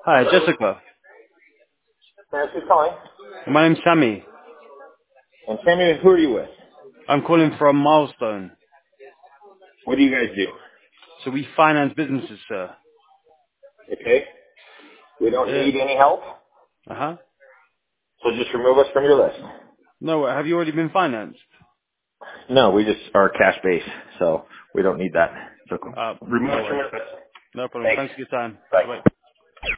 Hi, Hello. Jessica. Thanks for calling. My name's Sammy. And Sammy, who are you with? I'm calling from Milestone. What do you guys do? So we finance businesses, sir. Okay. We don't Yeah. need any help, Uh-huh. so just remove us from your list. No, have you already been financed? No, we just are cash based, so we don't need that. So remove No us from worries. your list. No problem. Thanks. Thanks for your time. Bye. Bye-bye.